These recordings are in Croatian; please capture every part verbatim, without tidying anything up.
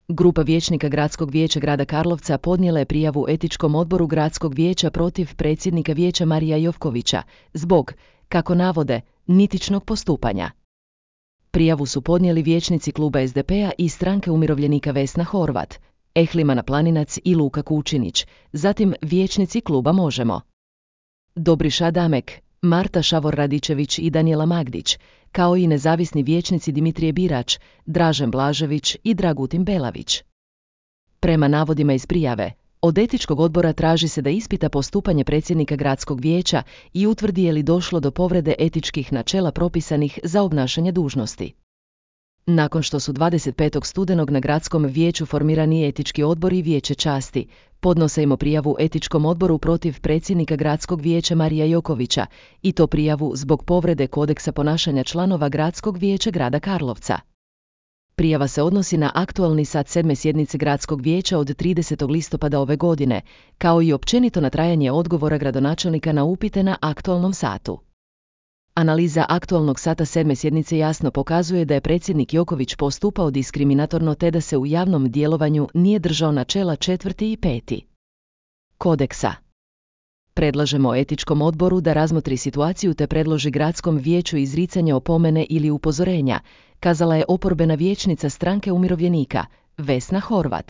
Grupa vijećnika Gradskog vijeća grada Karlovca podnijela je prijavu Etičkom odboru Gradskog vijeća protiv predsjednika vijeća Marija Jovkovića zbog, kako navode, nitičnog postupanja. Prijavu su podnijeli vijećnici kluba es de pe a i Stranke umirovljenika Vesna Horvat, Ehlimana Planinac i Luka Kučinić, zatim vijećnici kluba Možemo. Dobriša Adamek, Marta Šavor-Radičević i Danijela Magdić, kao i nezavisni vijećnici Dimitrije Birač, Dražen Blažević i Dragutin Belavić. Prema navodima iz prijave, od Etičkog odbora traži se da ispita postupanje predsjednika Gradskog vijeća i utvrdi je li došlo do povrede etičkih načela propisanih za obnašanje dužnosti. Nakon što su dvadeset petog studenog na Gradskom vijeću formirani Etički odbor i Vijeće časti, podnosimo prijavu Etičkom odboru protiv predsjednika Gradskog vijeća Marija Jokovića, i to prijavu zbog povrede kodeksa ponašanja članova Gradskog vijeća grada Karlovca. Prijava se odnosi na aktualni sat sedme sjednice Gradskog vijeća od tridesetog listopada ove godine, kao i općenito na trajanje odgovora gradonačelnika na upite na aktualnom satu. Analiza aktualnog sata sedme sjednice jasno pokazuje da je predsjednik Joković postupao diskriminatorno te da se u javnom djelovanju nije držao načela četvrti i peti kodeksa. Predlažemo Etičkom odboru da razmotri situaciju te predloži Gradskom vijeću izricanje opomene ili upozorenja, kazala je oporbena vijećnica Stranke umirovljenika, Vesna Horvat.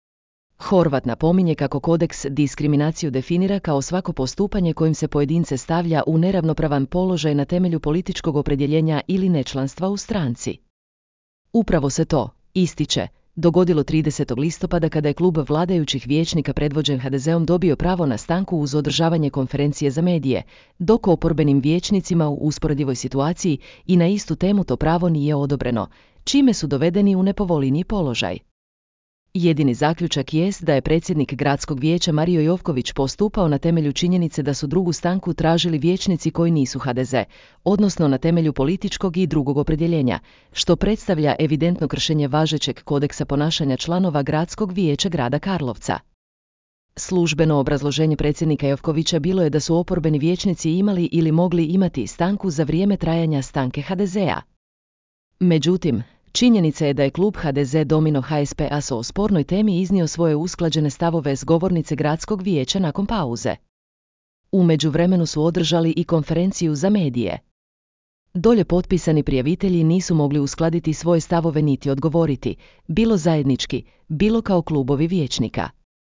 Horvat napominje kako kodeks diskriminaciju definira kao svako postupanje kojim se pojedince stavlja u neravnopravan položaj na temelju političkog opredjeljenja ili nečlanstva u stranci. Upravo se to, ističe, dogodilo tridesetog listopada kada je klub vladajućih vijećnika predvođen ha de zeom dobio pravo na stanku uz održavanje konferencije za medije, dok oporbenim vijećnicima u usporedivoj situaciji i na istu temu to pravo nije odobreno, čime su dovedeni u nepovoljniji položaj. Jedini zaključak jest da je predsjednik Gradskog vijeća Mario Jovković postupao na temelju činjenice da su drugu stanku tražili vijećnici koji nisu ha de ze, odnosno na temelju političkog i drugog opredjeljenja, što predstavlja evidentno kršenje važećeg kodeksa ponašanja članova Gradskog vijeća grada Karlovca. Službeno obrazloženje predsjednika Jovkovića bilo je da su oporbeni vijećnici imali ili mogli imati stanku za vrijeme trajanja stanke ha de ze a. Međutim, činjenica je da je klub ha de ze Domino ha es pe a o spornoj temi iznio svoje usklađene stavove s govornice Gradskog vijeća nakon pauze. U međuvremenu su održali i konferenciju za medije. Dolje potpisani prijavitelji nisu mogli uskladiti svoje stavove niti odgovoriti, bilo zajednički, bilo kao klubovi vijećnika.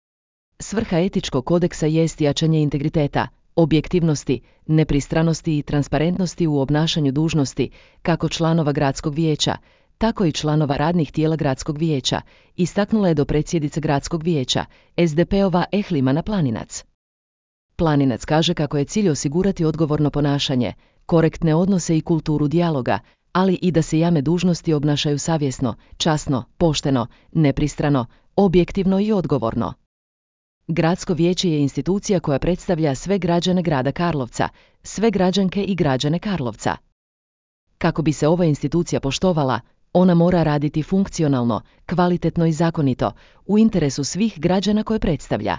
Svrha Etičkog kodeksa jest jačanje integriteta, objektivnosti, nepristranosti i transparentnosti u obnašanju dužnosti, kako članova Gradskog vijeća, tako i članova radnih tijela Gradskog vijeća, istaknula je dopredsjednica Gradskog vijeća, es de pe ova Ehlimana Planinac. Planinac kaže kako je cilj osigurati odgovorno ponašanje, korektne odnose i kulturu dijaloga, ali i da se javne dužnosti obnašaju savjesno, časno, pošteno, nepristrano, objektivno i odgovorno. Gradsko vijeće je institucija koja predstavlja sve građane grada Karlovca, sve građanke i građane Karlovca. Kako bi se ova institucija poštovala, ona mora raditi funkcionalno, kvalitetno i zakonito, u interesu svih građana koje predstavlja.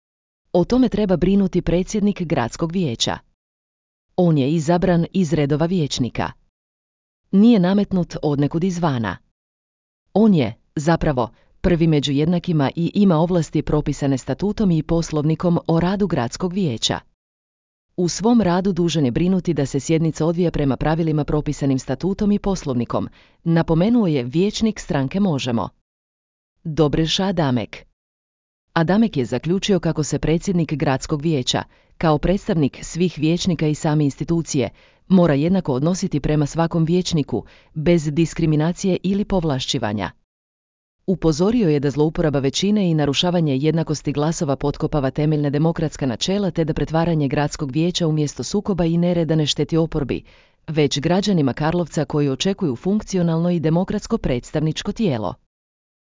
O tome treba brinuti predsjednik Gradskog vijeća. On je izabran iz redova vijećnika. Nije nametnut odnekud izvana. On je, zapravo, prvi među jednakima i ima ovlasti propisane statutom i poslovnikom o radu Gradskog vijeća. U svom radu dužan je brinuti da se sjednica odvija prema pravilima propisanim statutom i poslovnikom, napomenuo je vijećnik Stranke Možemo. Dobriša Adamek. Adamek je zaključio kako se predsjednik Gradskog vijeća, kao predstavnik svih vijećnika i same institucije, mora jednako odnositi prema svakom vijećniku, bez diskriminacije ili povlašćivanja. Upozorio je da zlouporaba većine i narušavanje jednakosti glasova potkopava temeljna demokratska načela te da pretvaranje Gradskog vijeća umjesto sukoba i nereda ne šteti oporbi, već građanima Karlovca koji očekuju funkcionalno i demokratsko predstavničko tijelo.